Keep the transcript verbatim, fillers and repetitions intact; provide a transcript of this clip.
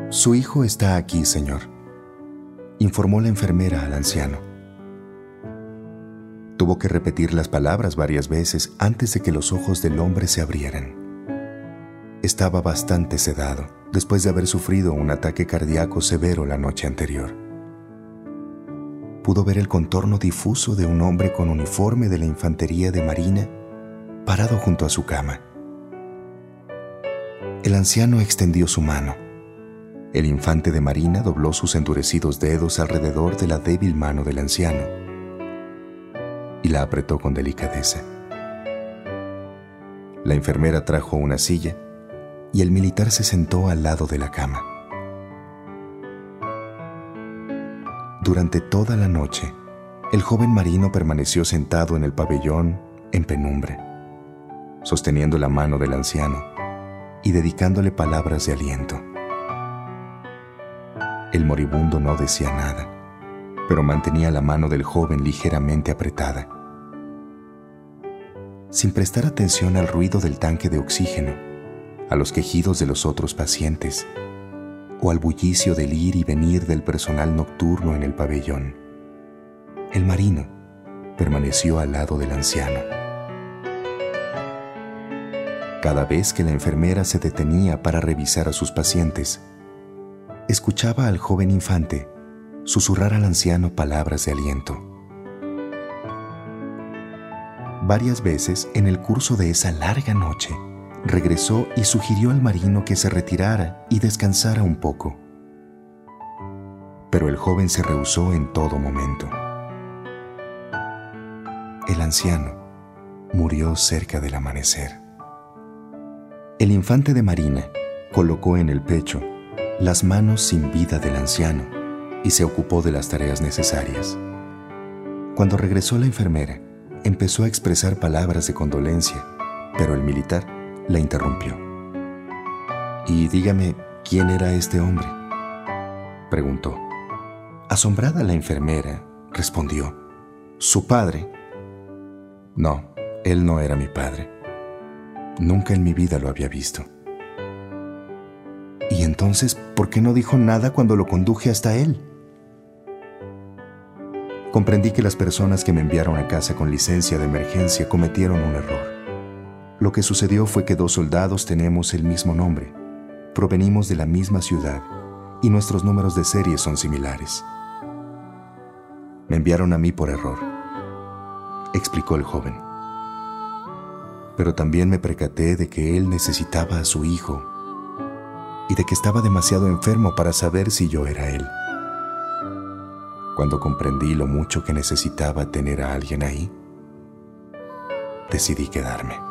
Su hijo está aquí, señor, informó la enfermera al anciano. Tuvo que repetir las palabras varias veces antes de que los ojos del hombre se abrieran. Estaba bastante sedado, después de haber sufrido un ataque cardíaco severo la noche anterior. Pudo ver el contorno difuso de un hombre con uniforme de la infantería de marina parado junto a su cama. El anciano extendió su mano. El infante de marina dobló sus endurecidos dedos alrededor de la débil mano del anciano y la apretó con delicadeza. La enfermera trajo una silla y el militar se sentó al lado de la cama. Durante toda la noche, el joven marino permaneció sentado en el pabellón en penumbra, sosteniendo la mano del anciano y dedicándole palabras de aliento. El moribundo no decía nada, pero mantenía la mano del joven ligeramente apretada. Sin prestar atención al ruido del tanque de oxígeno, a los quejidos de los otros pacientes o al bullicio del ir y venir del personal nocturno en el pabellón, el marino permaneció al lado del anciano. Cada vez que la enfermera se detenía para revisar a sus pacientes, escuchaba al joven infante susurrar al anciano palabras de aliento. Varias veces en el curso de esa larga noche, regresó y sugirió al marino que se retirara y descansara un poco. Pero el joven se rehusó en todo momento. El anciano murió cerca del amanecer. El infante de marina colocó en el pecho las manos sin vida del anciano y se ocupó de las tareas necesarias. Cuando regresó la enfermera, empezó a expresar palabras de condolencia, pero el militar la interrumpió. «Y dígame, ¿quién era este hombre?», preguntó. Asombrada la enfermera, respondió: «Su padre». «No, él no era mi padre. Nunca en mi vida lo había visto». «¿Y entonces por qué no dijo nada cuando lo conduje hasta él?». Comprendí que las personas que me enviaron a casa con licencia de emergencia cometieron un error. Lo que sucedió fue que dos soldados tenemos el mismo nombre, provenimos de la misma ciudad y nuestros números de serie son similares. Me enviaron a mí por error, explicó el joven. Pero también me percaté de que él necesitaba a su hijo y de que estaba demasiado enfermo para saber si yo era él. Cuando comprendí lo mucho que necesitaba tener a alguien ahí, decidí quedarme.